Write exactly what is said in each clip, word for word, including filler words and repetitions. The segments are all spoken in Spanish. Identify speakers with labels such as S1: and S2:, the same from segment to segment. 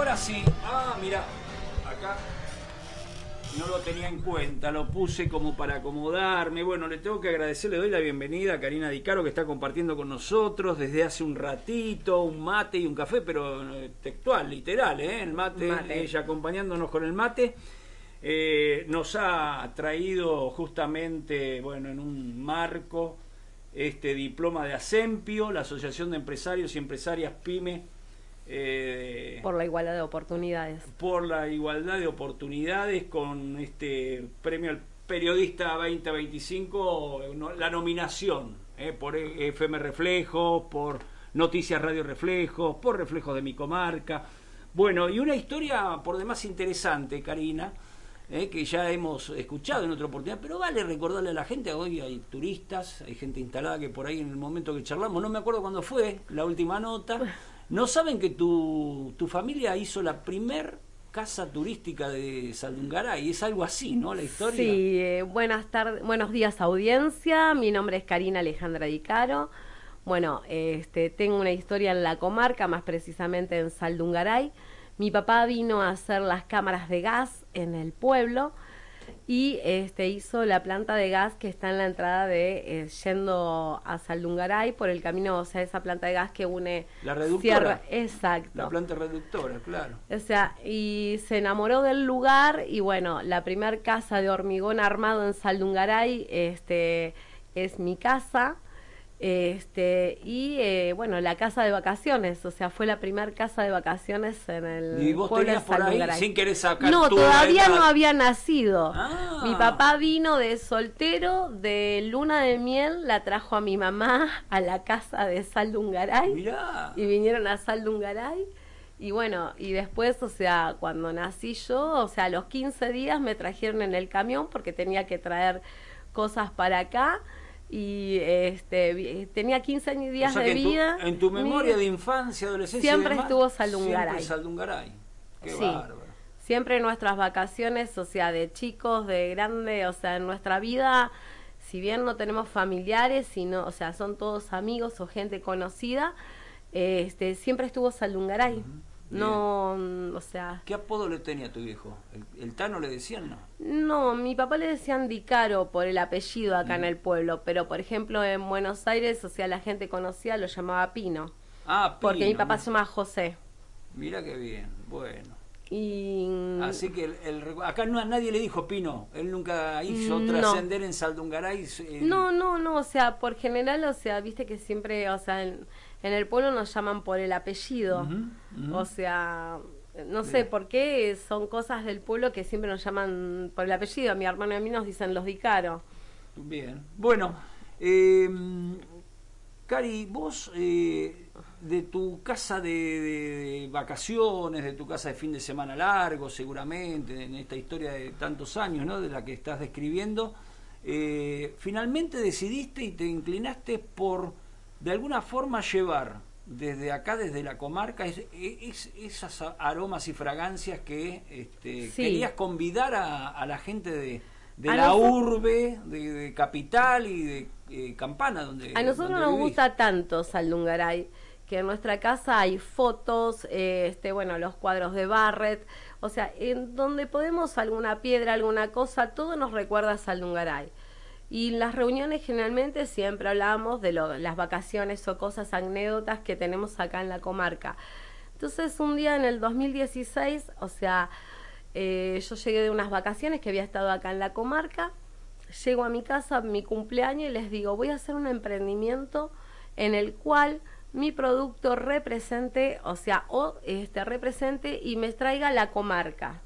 S1: ahora sí. Ah, mira, acá no lo tenía en cuenta, lo puse como para acomodarme. Bueno, le tengo que agradecer, le doy la bienvenida a Karina Di Caro, que está compartiendo con nosotros desde hace un ratito, un mate y un café, pero textual, literal, ¿eh? El mate, mate. Ella acompañándonos con el mate. Eh, nos ha traído justamente, bueno, en un marco, este diploma de ASEMPIO, la Asociación de Empresarios y Empresarias PYME,
S2: Eh, por la igualdad de oportunidades.
S1: Por la igualdad de oportunidades, con este premio al periodista veinte veinticinco, la nominación eh, por F M Reflejos, por Noticias Radio Reflejos, por Reflejos de mi Comarca. Bueno, y una historia por demás interesante, Karina, eh, que ya hemos escuchado en otra oportunidad, pero vale recordarle a la gente. Hoy hay turistas, hay gente instalada que por ahí en el momento que charlamos, no me acuerdo cuándo fue la última nota, no saben que tu, tu familia hizo la primer casa turística de Saldungaray. Es algo así, ¿no? La historia.
S2: Sí, eh, buenas tardes, buenos días audiencia. Mi nombre es Karina Alejandra Di Caro. Bueno, este, tengo una historia en la comarca, más precisamente en Saldungaray. Mi papá vino a hacer las cámaras de gas en el pueblo y este hizo la planta de gas que está en la entrada de eh, yendo a Saldungaray por el camino, o sea, esa planta de gas que une
S1: la reductora.
S2: Sierra, exacto.
S1: La planta reductora, claro.
S2: O sea, y se enamoró del lugar y bueno, la primer casa de hormigón armado en Saldungaray este es mi casa. Este y eh, bueno, la casa de vacaciones, o sea, fue la primera casa de vacaciones en el
S1: ¿Y vos tenías por ahí sin querer sacar?
S2: No, todavía no había nacido.
S1: Ah.
S2: Mi papá vino de soltero, de luna de miel, la trajo a mi mamá a la casa de Saldungaray.
S1: Mirá.
S2: Y vinieron a Saldungaray. Y bueno, y después, o sea, cuando nací yo, o sea, a los quince días me trajeron en el camión porque tenía que traer cosas para acá. Y este tenía quince días
S1: o sea,
S2: de
S1: en
S2: vida.
S1: Tu, en tu memoria mi, de infancia, adolescencia,
S2: siempre
S1: y demás,
S2: estuvo Saldungaray.
S1: Siempre Saldungaray. Qué
S2: sí.
S1: bárbaro.
S2: Siempre en nuestras vacaciones, o sea, de chicos, de grande, o sea, en nuestra vida, si bien no tenemos familiares, sino, o sea, son todos amigos o gente conocida, este siempre estuvo Saldungaray. Uh-huh. No, o sea...
S1: ¿Qué apodo le tenía a tu viejo? ¿El, el Tano le decían, no?
S2: No, mi papá le decían Di Caro por el apellido acá mm. en el pueblo, pero por ejemplo en Buenos Aires, o sea, la gente conocida lo llamaba Pino.
S1: Ah, Pino.
S2: Porque mi papá se llama José.
S1: Mira qué bien, bueno.
S2: Y...
S1: Así que el, el, acá no, a nadie le dijo Pino, él nunca hizo no. trascender en Saldungaray.
S2: Eh... No, no, no, o sea, por general, o sea, viste que siempre, o sea... En, En el pueblo nos llaman por el apellido, uh-huh, uh-huh. O sea, no sé Bien. por qué son cosas del pueblo que siempre nos llaman por el apellido. A mi hermano y a mí nos dicen los Di Caro.
S1: Bien, bueno, eh, Cari, vos eh, de tu casa de, de, de vacaciones, de tu casa de fin de semana largo, seguramente, en esta historia de tantos años, ¿no?, de la que estás describiendo, eh, finalmente decidiste y te inclinaste por... de alguna forma llevar desde acá, desde la comarca, es, es, esas aromas y fragancias que este, sí. querías convidar a, a la gente de, de la nosotros, urbe, de, de Capital y de eh, Campana. Donde
S2: a nosotros
S1: donde
S2: nos
S1: vivís.
S2: gusta tanto Saldungaray, que en nuestra casa hay fotos, eh, este, bueno, los cuadros de Barret, o sea, en donde podemos alguna piedra, alguna cosa, todo nos recuerda a Saldungaray. Y en las reuniones generalmente siempre hablamos de lo, las vacaciones o cosas, anécdotas que tenemos acá en la comarca. Entonces un día en el dos mil dieciséis, o sea, eh, yo llegué de unas vacaciones que había estado acá en la comarca, llego a mi casa, mi cumpleaños, y les digo, voy a hacer un emprendimiento en el cual mi producto represente, o sea, o este represente y me traiga la comarca.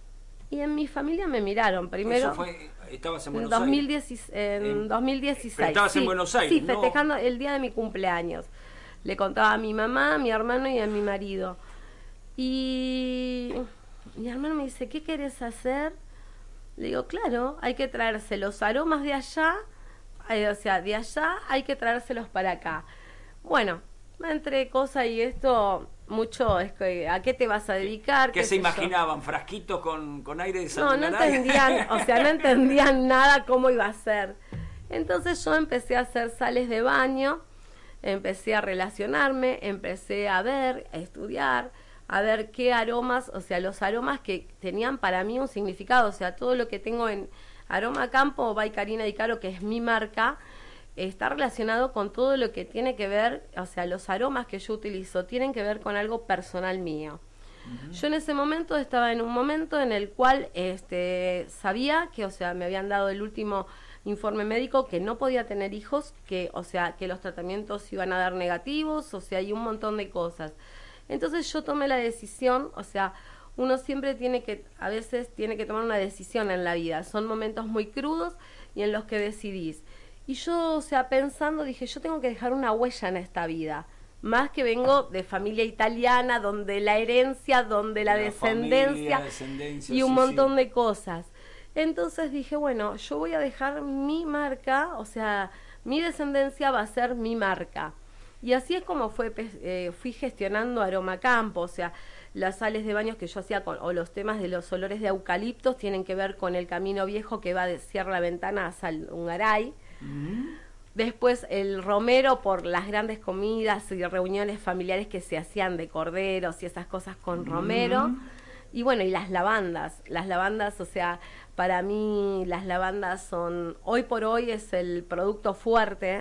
S2: Y en mi familia me miraron primero.
S1: Eso fue, estabas en Buenos
S2: dos mil diez,
S1: Aires.
S2: En eh, dos mil dieciséis.
S1: Pero estabas
S2: sí,
S1: en Buenos Aires.
S2: Sí, festejando no. el día de mi cumpleaños. Le contaba a mi mamá, a mi hermano y a mi marido. Y mi hermano me dice, ¿qué querés hacer? Le digo, claro, hay que traerse los aromas de allá, eh, o sea, de allá hay que traérselos para acá. Bueno, entre cosa y esto... mucho es que, ¿a qué te vas a dedicar?
S1: ¿Qué, ¿Qué se imaginaban? Yo? ¿Frasquitos con, con aire de
S2: Saldungaray? No, no entendían, o sea, no entendían nada cómo iba a ser. Entonces yo empecé a hacer sales de baño, empecé a relacionarme, empecé a ver, a estudiar, a ver qué aromas, o sea, los aromas que tenían para mí un significado, o sea, todo lo que tengo en Aroma Campo by Karina Di Caro, que es mi marca, está relacionado con todo lo que tiene que ver, o sea, los aromas que yo utilizo tienen que ver con algo personal mío. Uh-huh. Yo en ese momento estaba en un momento en el cual este, sabía que, o sea, me habían dado el último informe médico que no podía tener hijos, que, o sea, que los tratamientos iban a dar negativos, o sea, y un montón de cosas. Entonces yo tomé la decisión, o sea, uno siempre tiene que, a veces tiene que tomar una decisión en la vida. Son momentos muy crudos y en los que decidís. Y yo, o sea, pensando, dije, yo tengo que dejar una huella en esta vida. Más que vengo de familia italiana, donde la herencia, donde la, la descendencia, familia, descendencia y un sí, montón sí. de cosas. Entonces dije, bueno, yo voy a dejar mi marca, o sea, mi descendencia va a ser mi marca. Y así es como fue, eh, fui gestionando Aroma Campo, o sea, las sales de baños que yo hacía, con, o los temas de los olores de eucaliptos, tienen que ver con el camino viejo que va de Sierra La Ventana a Saldungaray. Mm. Después el romero por las grandes comidas y reuniones familiares que se hacían de corderos y esas cosas con romero. Mm. Y bueno, y las lavandas, las lavandas, o sea, para mí las lavandas son, hoy por hoy es el producto fuerte,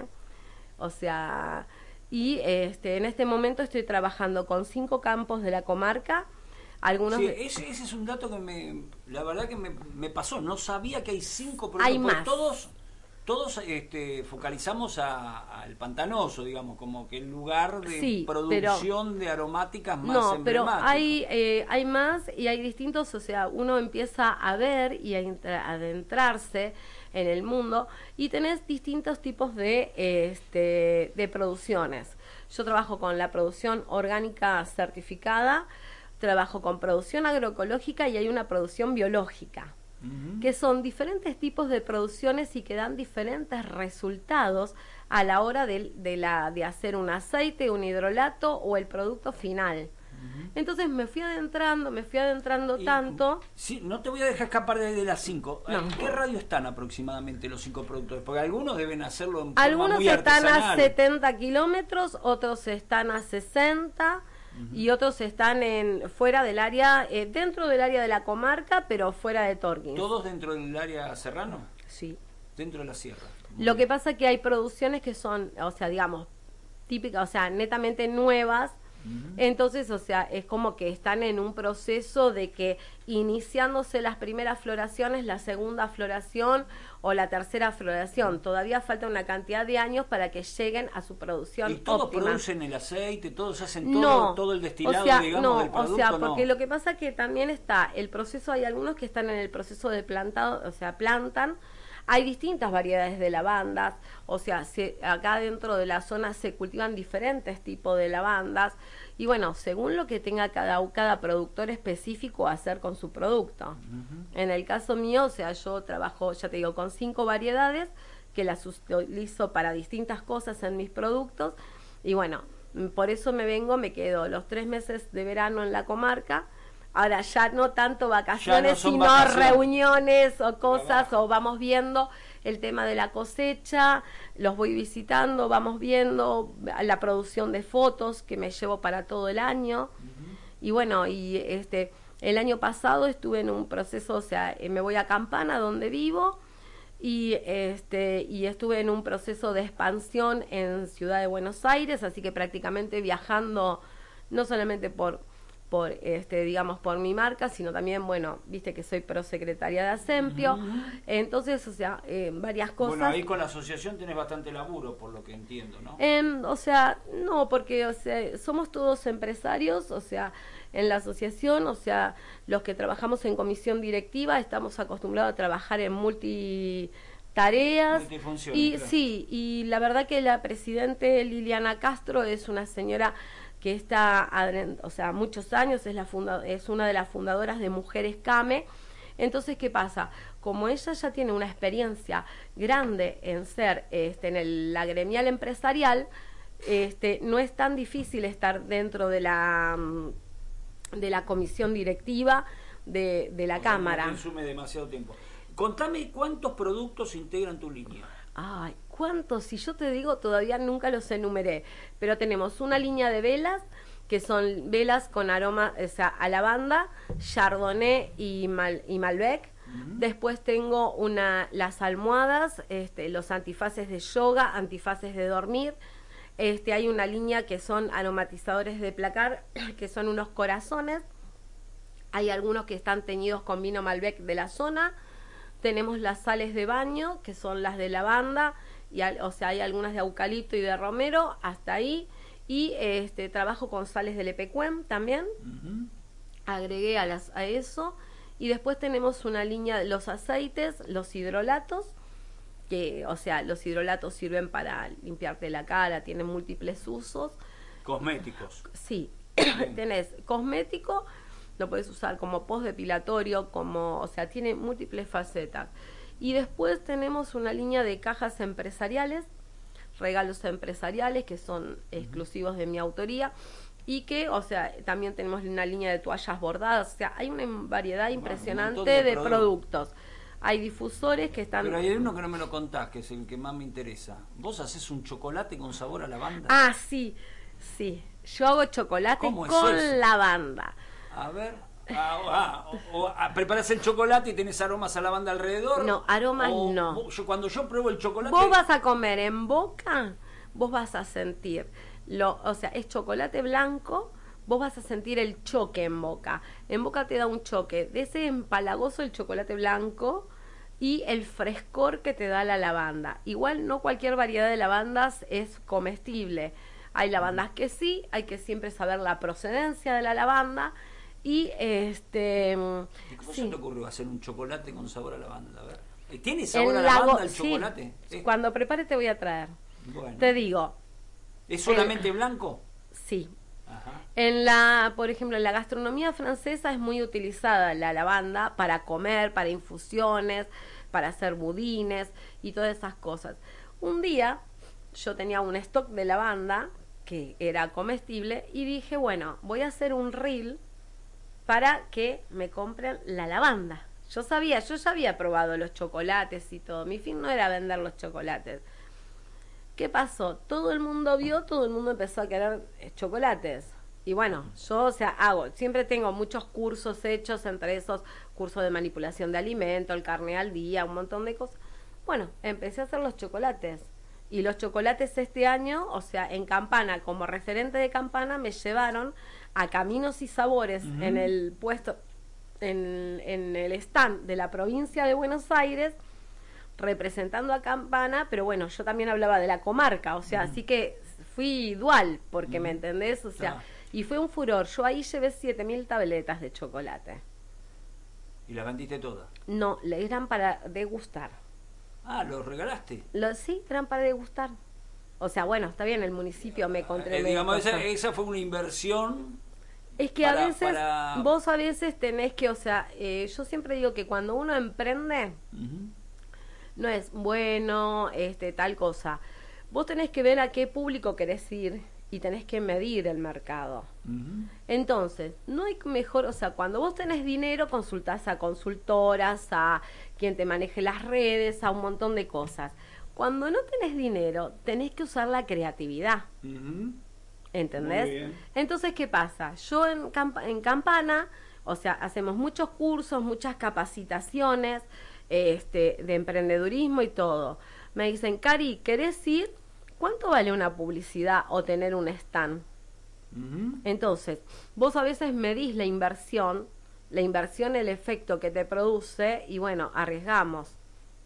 S2: o sea, y este en este momento estoy trabajando con cinco campos de la comarca. Algunos
S1: sí, ese, ese es un dato que me, la verdad que me, me pasó, no sabía que hay cinco productos,
S2: hay más.
S1: todos... Todos este, focalizamos al Pantanoso, digamos, como que el lugar de sí, producción pero, de aromáticas más
S2: no,
S1: emblemático.
S2: Pero hay, eh, hay más y hay distintos, o sea, uno empieza a ver y a adentrarse en el mundo y tenés distintos tipos de, este, de producciones. Yo trabajo con la producción orgánica certificada, trabajo con producción agroecológica y hay una producción biológica. Uh-huh. Que son diferentes tipos de producciones y que dan diferentes resultados a la hora de, de, la, de hacer un aceite, un hidrolato o el producto final. Uh-huh. Entonces me fui adentrando, me fui adentrando y, tanto...
S1: Sí, no te voy a dejar escapar de, de las cinco. No. ¿En qué radio están aproximadamente los cinco productores? Porque algunos deben hacerlo en forma
S2: algunos
S1: muy
S2: están
S1: artesanal.
S2: A setenta kilómetros, otros están a sesenta... Uh-huh. Y otros están en fuera del área, eh, dentro del área de la comarca, pero fuera de Torquín.
S1: ¿Todos dentro del área serrano?
S2: Sí.
S1: Dentro de la sierra.
S2: Muy Lo bien. Que pasa es que hay producciones que son, o sea, digamos, típicas, o sea, netamente nuevas. Uh-huh. Entonces, o sea, es como que están en un proceso de que iniciándose las primeras floraciones, la segunda floración o la tercera floración. Todavía falta una cantidad de años para que lleguen a su producción
S1: óptima. ¿Y todos
S2: óptima.
S1: Producen el aceite? ¿Todos hacen todo,
S2: no,
S1: todo el destilado,
S2: o sea,
S1: digamos,
S2: no,
S1: del producto?
S2: O sea, porque
S1: no.
S2: lo que pasa es que también está el proceso, hay algunos que están en el proceso de plantado, o sea, plantan. Hay distintas variedades de lavandas, o sea, se, acá dentro de la zona se cultivan diferentes tipos de lavandas y bueno, según lo que tenga cada, cada productor específico a hacer con su producto. Uh-huh. En el caso mío, o sea, yo trabajo, ya te digo, con cinco variedades que las utilizo para distintas cosas en mis productos y bueno, por eso me vengo, me quedo los tres meses de verano en la comarca. Ahora ya no tanto vacaciones, no sino vacaciones. Reuniones o cosas, o vamos viendo el tema de la cosecha, los voy visitando, vamos viendo la producción de fotos que me llevo para todo el año. Uh-huh. Y bueno, y este el año pasado estuve en un proceso, o sea, me voy a Campana, donde vivo, y este y estuve en un proceso de expansión en Ciudad de Buenos Aires, así que prácticamente viajando no solamente por... por este digamos por mi marca, sino también, bueno, viste que soy prosecretaria de Asempio, uh-huh. Entonces, o sea, eh, varias cosas.
S1: Bueno, ahí con la asociación tenés bastante laburo, por lo que entiendo, ¿no?
S2: Eh, o sea, no, porque, o sea, somos todos empresarios, o sea, en la asociación, o sea, los que trabajamos en comisión directiva estamos acostumbrados a trabajar en multi tareas y claro. Sí, y la verdad que la presidente Liliana Castro es una señora que está, o sea, muchos años, es, la funda, es una de las fundadoras de Mujeres CAME. Entonces, ¿qué pasa? Como ella ya tiene una experiencia grande en ser este, en el, la gremial empresarial, este, no es tan difícil estar dentro de la, de la comisión directiva de, de la o Cámara.
S1: Sea, no consume demasiado tiempo. Contame cuántos productos integran tu línea.
S2: Ay, ¿cuántos? Si yo te digo, todavía nunca los enumeré, pero tenemos una línea de velas que son velas con aroma, o sea, a lavanda, chardonnay y, mal, y malbec. Uh-huh. Después tengo una, las almohadas, este, los antifaces de yoga, antifaces de dormir. Este, hay una línea que son aromatizadores de placar, que son unos corazones. Hay algunos que están teñidos con vino Malbec de la zona. Tenemos las sales de baño, que son las de lavanda, y al, o sea, hay algunas de eucalipto y de romero, hasta ahí. Y este, trabajo con sales de Lepecuén también. Uh-huh. Agregué a, las, a eso. Y después tenemos una línea de los aceites, los hidrolatos, que, o sea, los hidrolatos sirven para limpiarte la cara, tienen múltiples usos.
S1: Cosméticos.
S2: Sí, tenés cosmético, lo puedes usar como postdepilatorio, como, o sea, tiene múltiples facetas. Y después tenemos una línea de cajas empresariales, regalos empresariales que son uh-huh. exclusivos de mi autoría, y que, o sea, también tenemos una línea de toallas bordadas, o sea, hay una variedad impresionante de, de productos. productos. Hay difusores que están...
S1: Pero hay uno que no me lo contás, que es el que más me interesa. ¿Vos haces un chocolate con sabor a lavanda?
S2: Ah, sí, sí. Yo hago chocolate con lavanda.
S1: A ver... Ah, ah, o, o, ah, preparas el chocolate y tenés aromas a lavanda alrededor.
S2: No, aromas
S1: o,
S2: no.
S1: Vos, yo, cuando yo pruebo el chocolate...
S2: Vos vas a comer en boca, vos vas a sentir... Lo, o sea, es chocolate blanco, vos vas a sentir el choque en boca. En boca te da un choque de ese empalagoso el chocolate blanco y el frescor que te da la lavanda. Igual no cualquier variedad de lavandas es comestible. Hay lavandas que sí, hay que siempre saber la procedencia de la lavanda. Y este...
S1: ¿Y cómo
S2: sí.
S1: se te ocurrió hacer un chocolate con sabor a lavanda? A ver. ¿Tiene sabor a lavanda el
S2: sí,
S1: chocolate? ¿Eh?
S2: Cuando prepare te voy a traer.
S1: Bueno.
S2: Te digo...
S1: ¿Es solamente
S2: el,
S1: blanco?
S2: Sí.
S1: Ajá.
S2: En la, por ejemplo, en la gastronomía francesa es muy utilizada la lavanda para comer, para infusiones, para hacer budines y todas esas cosas. Un día yo tenía un stock de lavanda que era comestible y dije, bueno, voy a hacer un reel para que me compren la lavanda. Yo sabía, yo ya había probado los chocolates y todo. Mi fin no era vender los chocolates. ¿Qué pasó? Todo el mundo vio, todo el mundo empezó a querer chocolates. Y bueno, yo, o sea, hago, siempre tengo muchos cursos hechos, entre esos cursos de manipulación de alimento, el carne al día, un montón de cosas. Bueno, empecé a hacer los chocolates. Y los chocolates este año, o sea, en Campana, como referente de Campana, me llevaron a Caminos y Sabores uh-huh. en el puesto, en, en el stand de la provincia de Buenos Aires, representando a Campana, pero bueno, yo también hablaba de la comarca, o sea, uh-huh. así que fui dual, porque uh-huh. me entendés, o sea, ah. y fue un furor. Yo ahí llevé siete mil tabletas de chocolate.
S1: ¿Y las vendiste todas?
S2: No, eran para degustar.
S1: Ah, ¿los regalaste?
S2: Lo, sí, eran para degustar. O sea, bueno, está bien, el municipio me controló.
S1: Eh, digamos, esa, esa fue una inversión.
S2: Es que para, a veces, para... vos a veces tenés que, o sea, eh, yo siempre digo que cuando uno emprende... Uh-huh. No es bueno, este, tal cosa. Vos tenés que ver a qué público querés ir y tenés que medir el mercado. Uh-huh. Entonces, no hay mejor, o sea, cuando vos tenés dinero, consultás a consultoras, a quien te maneje las redes, a un montón de cosas. Cuando no tenés dinero, tenés que usar la creatividad. Uh-huh. ¿Entendés? Entonces, ¿qué pasa? Yo en, Camp- en Campana, o sea, hacemos muchos cursos, muchas capacitaciones, Este, de emprendedurismo y todo. Me dicen, Cari, ¿querés ir? ¿Cuánto vale una publicidad o tener un stand? Uh-huh. Entonces, vos a veces medís la inversión, la inversión, el efecto que te produce, y bueno, arriesgamos.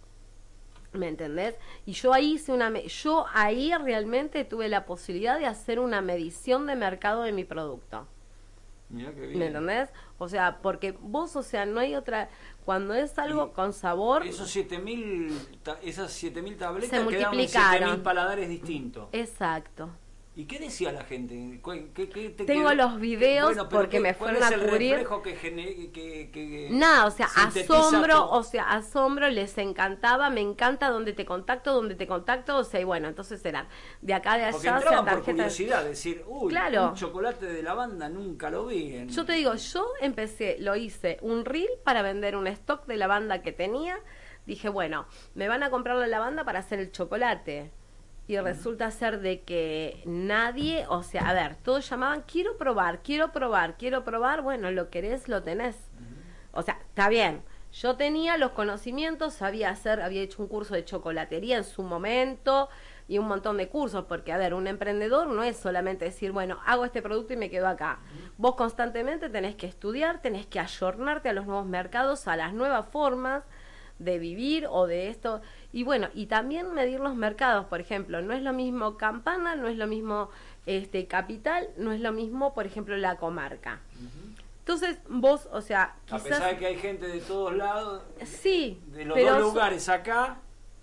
S2: ¿Me entendés? Y yo ahí hice una, yo ahí realmente tuve la posibilidad de hacer una medición de mercado de mi producto.
S1: Mirá qué bien.
S2: ¿Me entendés? O sea, porque vos, o sea, no hay otra... Cuando es algo
S1: y
S2: con sabor...
S1: Esos siete mil, esas siete mil tabletas
S2: se
S1: quedaron en siete mil paladares distintos.
S2: Exacto.
S1: ¿Y qué decía la gente? ¿Qué, qué te
S2: Tengo
S1: quedó?
S2: los videos bueno, porque
S1: qué,
S2: me fueron a cubrir.
S1: ¿Cuál es el reflejo que, gene, que, que
S2: Nada, o sea, asombro,
S1: todo?
S2: o sea, asombro, les encantaba, me encanta donde te contacto, donde te contacto, o sea, y bueno, entonces eran de acá, de allá,
S1: porque entraban
S2: o sea,
S1: por curiosidad, decir, uy,
S2: claro.
S1: un chocolate de lavanda nunca lo vi. En...
S2: Yo te digo, yo empecé, lo hice, un reel para vender un stock de lavanda que tenía, dije, bueno, me van a comprar la lavanda para hacer el chocolate. y resulta ser de que nadie, o sea, a ver, todos llamaban, quiero probar, quiero probar, quiero probar, bueno, lo querés, lo tenés. O sea, está bien, yo tenía los conocimientos, sabía hacer, había hecho un curso de chocolatería en su momento y un montón de cursos, porque, a ver, un emprendedor no es solamente decir, bueno, hago este producto y me quedo acá. Vos constantemente tenés que estudiar, tenés que ayornarte a los nuevos mercados, a las nuevas formas de vivir o de esto. Y bueno, y también medir los mercados, por ejemplo, no es lo mismo Campana, no es lo mismo este Capital, no es lo mismo, por ejemplo, la comarca. Uh-huh. Entonces, vos, o sea,
S1: quizás... A pesar de que hay gente de todos lados,
S2: sí,
S1: de los
S2: pero
S1: dos lugares acá,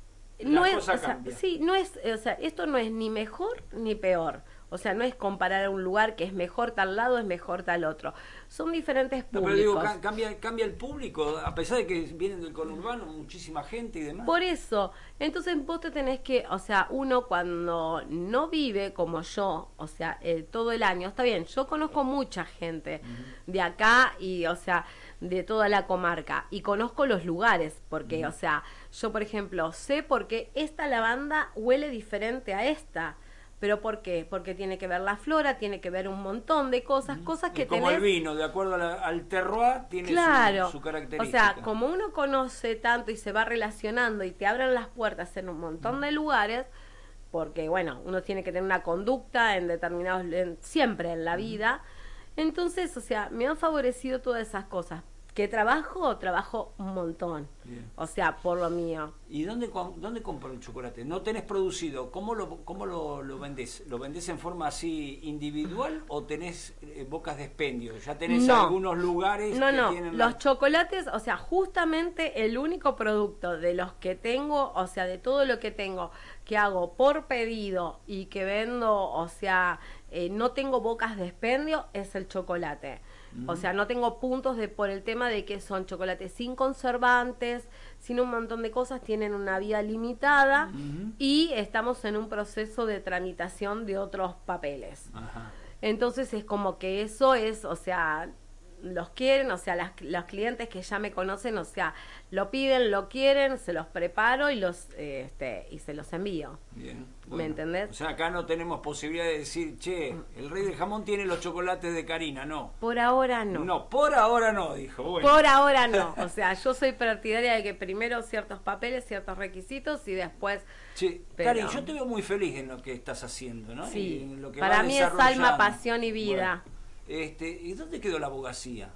S2: no
S1: la
S2: es,
S1: cosa
S2: o sea,
S1: cambia.
S2: Sí, no es, o sea, esto no es ni mejor ni peor. O sea, no es comparar un lugar que es mejor tal lado, es mejor tal otro. Son diferentes públicos. No, pero
S1: digo, cambia, cambia el público, a pesar de que vienen del conurbano, muchísima gente y demás.
S2: Por eso, entonces vos te tenés que, o sea, uno cuando no vive como yo, o sea, eh, todo el año, está bien, yo conozco mucha gente uh-huh. de acá y, o sea, de toda la comarca, y conozco los lugares, porque, uh-huh. o sea, yo, por ejemplo, sé por qué esta lavanda huele diferente a esta. ¿Pero por qué? Porque tiene que ver la flora, tiene que ver un montón de cosas, cosas que
S1: como
S2: tenés...
S1: el vino, de acuerdo a la, al terroir, tiene
S2: claro.
S1: su, su característica.
S2: O sea, como uno conoce tanto y se va relacionando y te abren las puertas en un montón de lugares, porque, bueno, uno tiene que tener una conducta en determinados... En, siempre en la vida. Entonces, o sea, me han favorecido todas esas cosas. ¿Qué trabajo? Trabajo un montón. Bien. O sea, por lo mío.
S1: ¿Y dónde, dónde compro el chocolate? ¿No tenés producido? ¿Cómo lo, cómo lo, lo vendés? ¿Lo vendés en forma así individual o tenés eh, bocas de expendio? ¿Ya tenés
S2: no.
S1: algunos lugares
S2: no,
S1: que
S2: no.
S1: tienen...
S2: Los
S1: la...
S2: chocolates, o sea, justamente el único producto de los que tengo, o sea, de todo lo que tengo, que hago por pedido y que vendo, o sea, eh, no tengo bocas de expendio, es el chocolate. O sea, no tengo puntos de por el tema de que son chocolates sin conservantes, sin un montón de cosas, tienen una vida limitada uh-huh. y estamos en un proceso de tramitación de otros papeles. Ajá. Entonces es como que eso es, o sea, los quieren, o sea, las, los clientes que ya me conocen, o sea, lo piden, lo quieren, se los preparo y los eh, este y se los envío.
S1: Bien.
S2: Bueno, ¿me entendés?
S1: O sea, acá no tenemos posibilidad de decir, che, el rey del jamón tiene los chocolates de Karina, no.
S2: Por ahora no.
S1: No, por ahora no, dijo. Bueno.
S2: Por ahora no. O sea, yo soy partidaria de que primero ciertos papeles, ciertos requisitos y después...
S1: Che, pero... Karin, yo te veo muy feliz en lo que estás haciendo, ¿no?
S2: Sí,
S1: en lo que
S2: para mí es alma, pasión y vida.
S1: Bueno. Este, ¿y dónde quedó la abogacía?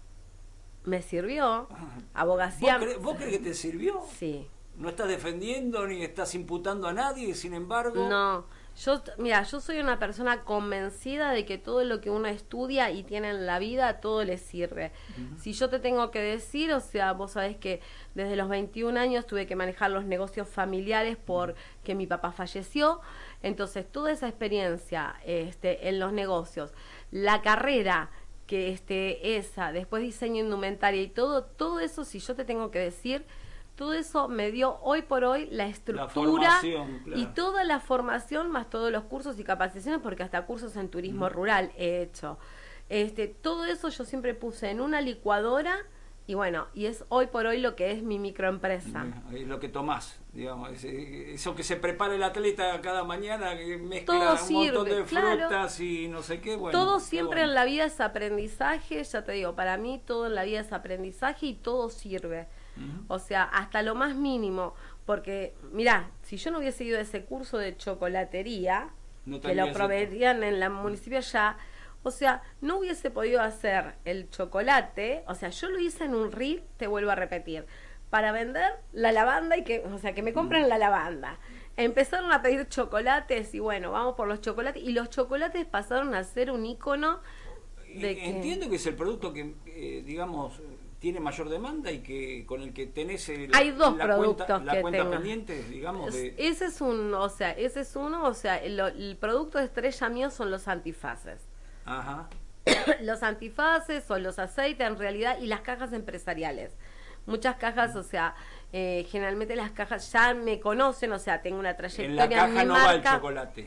S2: Me sirvió. Abogacía.
S1: ¿Vos crees, ¿Vos crees que te sirvió?
S2: Sí.
S1: ¿No estás defendiendo ni estás imputando a nadie, sin embargo?
S2: No. Yo, mira, yo soy una persona convencida de que todo lo que uno estudia y tiene en la vida, todo le sirve. Uh-huh. Si yo te tengo que decir, o sea, vos sabés que desde los veintiún años tuve que manejar los negocios familiares porque mi papá falleció. Entonces, toda esa experiencia este, en los negocios, la carrera que este esa, después diseño indumentaria y todo, todo eso, si yo te tengo que decir, todo eso me dio hoy por hoy la estructura
S1: la claro.
S2: y toda la formación más todos los cursos y capacitaciones, porque hasta cursos en turismo mm. rural he hecho. Este, todo eso yo siempre puse en una licuadora y bueno, y es hoy por hoy lo que es mi microempresa.
S1: Es lo que tomás, digamos, eso que se prepara el atleta cada mañana, que mezcla
S2: todo
S1: un
S2: sirve,
S1: montón de
S2: claro.
S1: frutas y no sé qué, bueno.
S2: Todo siempre
S1: bueno.
S2: en la vida es aprendizaje, ya te digo, para mí todo en la vida es aprendizaje y todo sirve. Uh-huh. O sea, hasta lo más mínimo, porque, mirá, si yo no hubiese ido a ese curso de chocolatería, no que lo proveerían en la municipio ya, o sea, no hubiese podido hacer el chocolate, o sea, yo lo hice en un reel, te vuelvo a repetir, para vender la lavanda y que, o sea, que me compren uh-huh. la lavanda. Empezaron a pedir chocolates y bueno, vamos por los chocolates, y los chocolates pasaron a ser un ícono de que...
S1: Entiendo que es el producto que, eh, digamos... tiene mayor demanda y que con el que tenés el,
S2: hay dos
S1: la
S2: productos
S1: cuenta, la
S2: que
S1: cuenta
S2: tengo.
S1: pendiente, digamos. De...
S2: Ese es un, o sea, ese es uno, o sea, el, el producto estrella mío son los antifaces.
S1: Ajá.
S2: Los antifaces o los aceites en realidad y las cajas empresariales. Muchas cajas, o sea, eh, generalmente las cajas ya me conocen, o sea, tengo una trayectoria
S1: en la caja
S2: en mi
S1: no
S2: marca.
S1: va el chocolate.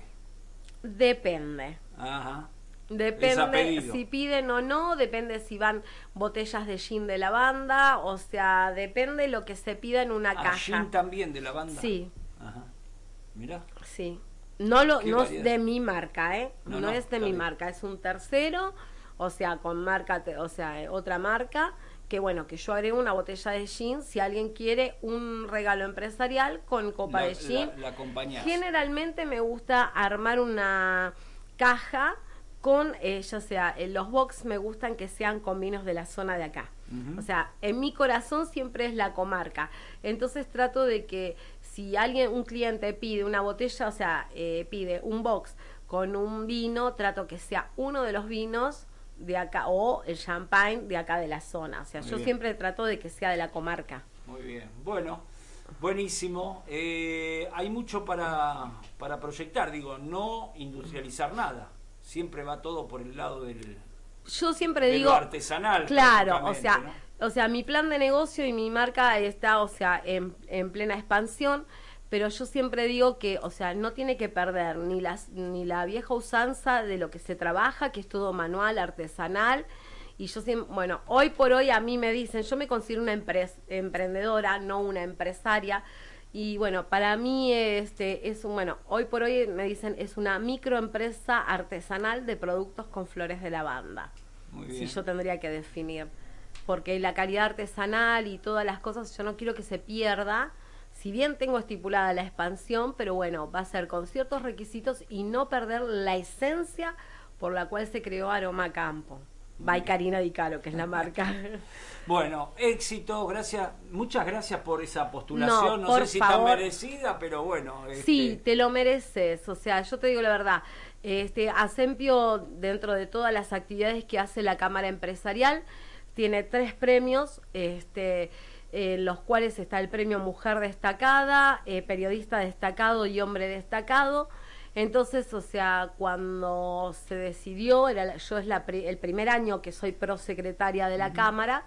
S2: Depende.
S1: Ajá.
S2: Depende si piden o no, depende si van botellas de gin de lavanda, o sea, depende lo que se pida en una
S1: ah,
S2: caja.
S1: ¿Gin también de lavanda?
S2: Sí.
S1: Ajá. Mirá.
S2: Sí. No, lo,
S1: ¿Qué
S2: no es
S1: variedad?
S2: de mi marca, ¿eh?
S1: No,
S2: No,
S1: no,
S2: es de
S1: está
S2: mi
S1: bien.
S2: marca, es un tercero, o sea, con marca, te- o sea, eh, otra marca, que bueno, que yo agrego una botella de gin si alguien quiere un regalo empresarial con copa
S1: La,
S2: de gin.
S1: la, la acompañás.
S2: Generalmente me gusta armar una caja con, eh, ya sea, eh, los box me gustan que sean con vinos de la zona de acá.
S1: Ujú.
S2: O sea, en mi corazón siempre es la comarca. Entonces trato de que si alguien, un cliente pide una botella, o sea, eh, pide un box con un vino, trato que sea uno de los vinos de acá o el champagne de acá de la zona. O sea,
S1: Muy
S2: yo
S1: bien.
S2: siempre trato de que sea de la comarca.
S1: Muy bien. Bueno, buenísimo. Eh, hay mucho para, para proyectar, digo, no industrializar nada. Siempre va todo por el lado del,
S2: Yo siempre
S1: de
S2: digo,
S1: lo artesanal.
S2: claro, o
S1: prácticamente,
S2: sea,
S1: ¿no?
S2: o sea, mi plan de negocio y mi marca está, o sea, en, en plena expansión, pero yo siempre digo que, o sea, no tiene que perder ni las ni la vieja usanza de lo que se trabaja, que es todo manual, artesanal. Y yo siempre, bueno, hoy por hoy a mí me dicen, yo me considero una empres- emprendedora, no una empresaria. Y bueno, para mí este es un, bueno, hoy por hoy me dicen es una microempresa artesanal de productos con flores de lavanda.
S1: Muy
S2: Si
S1: bien.
S2: yo tendría que definir. Porque la calidad artesanal y todas las cosas yo no quiero que se pierda. Si bien tengo estipulada la expansión, pero bueno, va a ser con ciertos requisitos y no perder la esencia por la cual se creó Aroma Campo. By Karina Di Caro, que es la marca.
S1: Bueno, éxito, gracias, muchas gracias por esa postulación, no,
S2: No, por
S1: sé si
S2: favor.
S1: tan merecida, pero bueno.
S2: Sí,
S1: este,
S2: te lo mereces. O sea, yo te digo la verdad. Este, Asempio, dentro de todas las actividades que hace la Cámara Empresarial, tiene tres premios, este, en los cuales está el premio Mujer Destacada, eh, Periodista Destacado y Hombre Destacado. Entonces, o sea, cuando se decidió, era la- yo es la, pri- el primer año que soy prosecretaria de la Cámara,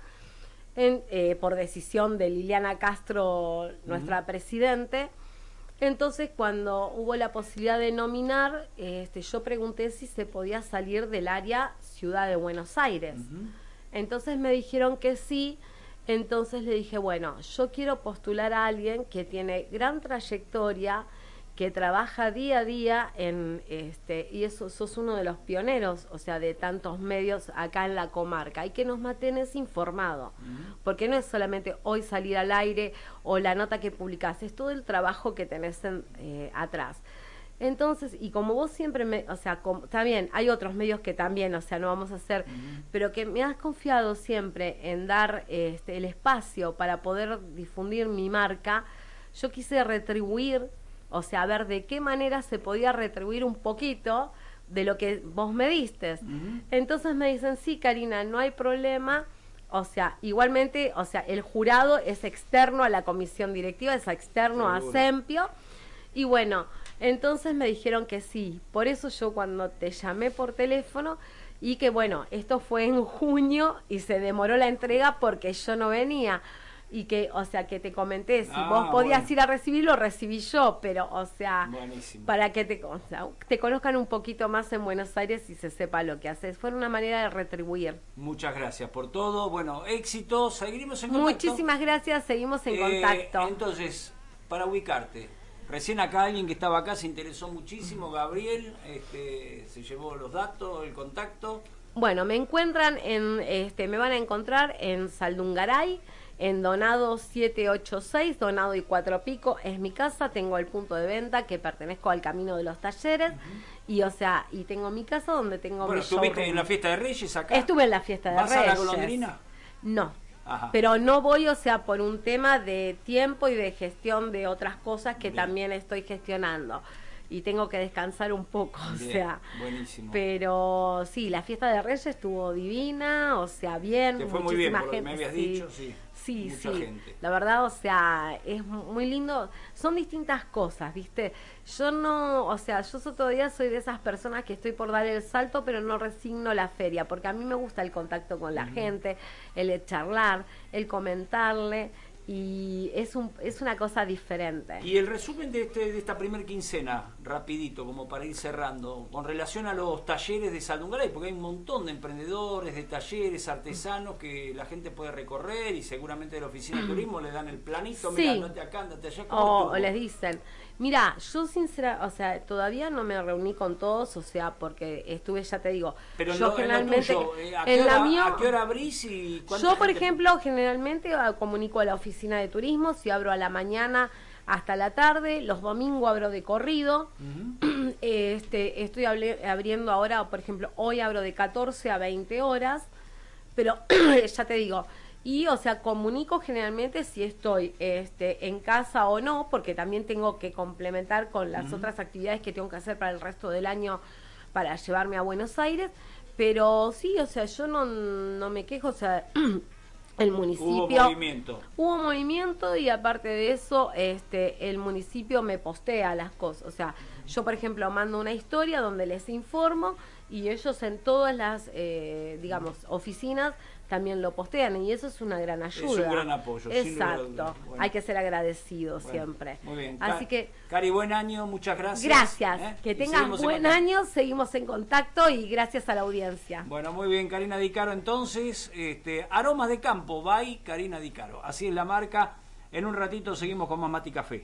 S2: en, eh, por decisión de Liliana Castro, nuestra presidente. Entonces, cuando hubo la posibilidad de nominar, este, yo pregunté si se podía salir del área Ciudad de Buenos Aires.
S1: Ujú.
S2: Entonces me dijeron que sí. Entonces le dije, bueno, yo quiero postular a alguien que tiene gran trayectoria, que trabaja día a día en este, y eso sos uno de los pioneros, o sea, de tantos medios acá en la comarca, y que nos mantenés informado, porque no es solamente hoy salir al aire o la nota que publicás, es todo el trabajo que tenés en, eh, atrás. Entonces, y como vos siempre me, o sea, como, está bien, hay otros medios que también, o sea, no vamos a hacer,
S1: Ujú.
S2: pero que me has confiado siempre en dar este, el espacio para poder difundir mi marca, yo quise retribuir, o sea, a ver de qué manera se podía retribuir un poquito de lo que vos me diste.
S1: Ujú.
S2: Entonces me dicen, sí, Karina, no hay problema. O sea, igualmente, o sea, el jurado es externo a la comisión directiva, es externo a
S1: Seguro.
S2: Sempio. Y bueno, entonces me dijeron que sí. Por eso yo cuando te llamé por teléfono, y que bueno, esto fue en junio y se demoró la entrega porque yo no venía. Y que, o sea, que te comenté, si
S1: Ah,
S2: vos podías
S1: bueno.
S2: ir a recibirlo, recibí yo, pero, o sea,
S1: Buenísimo.
S2: para que te, o sea, te conozcan un poquito más en Buenos Aires y se sepa lo que haces. Fue una manera de retribuir.
S1: Muchas gracias por todo. Bueno, éxito. Seguiremos en contacto.
S2: Muchísimas gracias, seguimos en
S1: Eh,
S2: contacto.
S1: Entonces, para ubicarte, recién acá alguien que estaba acá se interesó muchísimo, Gabriel, este, se llevó los datos, el contacto.
S2: Bueno, me encuentran en, este, me van a encontrar en Saldungaray, en Donado siete ocho seis, Donado y Cuatro Pico, es mi casa, tengo el punto de venta que pertenezco al Camino de los Talleres, y o sea, y tengo mi casa donde tengo
S1: Bueno,
S2: mi
S1: estuviste
S2: showroom.
S1: en la fiesta de Reyes acá.
S2: Estuve en la fiesta de
S1: ¿Vas
S2: Reyes.
S1: a la golondrina?
S2: No.
S1: Ajá.
S2: Pero no voy, o sea, por un tema de tiempo y de gestión de otras cosas que
S1: Bien.
S2: también estoy gestionando. Y tengo que descansar un poco, o
S1: Bien,
S2: sea.
S1: buenísimo.
S2: Pero sí, la fiesta de Reyes estuvo divina, o sea, bien.
S1: Te fue muy bien,
S2: muchísima
S1: por lo que
S2: gente,
S1: me habías
S2: sí.
S1: dicho, sí.
S2: Sí,
S1: Mucha
S2: sí.
S1: gente.
S2: La verdad, o sea, es muy lindo. Son distintas cosas, ¿viste? Yo no, o sea, yo so- todavía soy de esas personas que estoy por dar el salto, pero no resigno la feria, porque a mí me gusta el contacto con la gente, el charlar, el comentarle, y es un es una cosa diferente.
S1: Y el resumen de, este, de esta primer quincena, rapidito, como para ir cerrando, con relación a los talleres de Saldungaray, porque hay un montón de emprendedores, de talleres, artesanos que la gente puede recorrer y seguramente de la oficina de turismo le dan el planito,
S2: Sí.
S1: mira, andate acá, andate allá. ¿cómo
S2: O,
S1: estuvo?
S2: o les dicen, Mira, yo sincera, o sea, todavía no me reuní con todos, o sea, porque estuve, ya te digo,
S1: Pero
S2: yo
S1: en lo,
S2: generalmente,
S1: en lo tuyo, eh, ¿a, qué
S2: en
S1: hora,
S2: la mío,
S1: ¿a qué hora abrís y cuánta
S2: yo por
S1: gente?
S2: ejemplo, generalmente ah, comunico a la oficina de turismo, si abro a la mañana hasta la tarde, los domingos abro de corrido, uh-huh. este, estoy hable, abriendo ahora, por ejemplo, hoy abro de catorce a veinte horas, pero ya te digo, y o sea, comunico generalmente si estoy este, en casa o no, porque también tengo que complementar con las uh-huh. otras actividades que tengo que hacer para el resto del año para llevarme a Buenos Aires, pero sí, o sea, yo no, no me quejo, o sea, el municipio...
S1: Hubo movimiento.
S2: Hubo movimiento y aparte de eso, este, el municipio me postea las cosas, o sea, yo por ejemplo mando una historia donde les informo y ellos en todas las, eh, digamos, oficinas también lo postean y eso es una gran ayuda.
S1: Es un gran apoyo.
S2: Exacto. Bueno. Hay que ser agradecido bueno, siempre.
S1: Muy bien.
S2: Así que
S1: Cari, buen año, muchas gracias.
S2: Gracias.
S1: ¿Eh?
S2: Que tengas buen año, seguimos en contacto y gracias a la audiencia.
S1: Bueno, muy bien, Karina Di Caro. Entonces, este, Aromas de Campo, by Karina Di Caro. Así es la marca. En un ratito seguimos con más Mate y Café.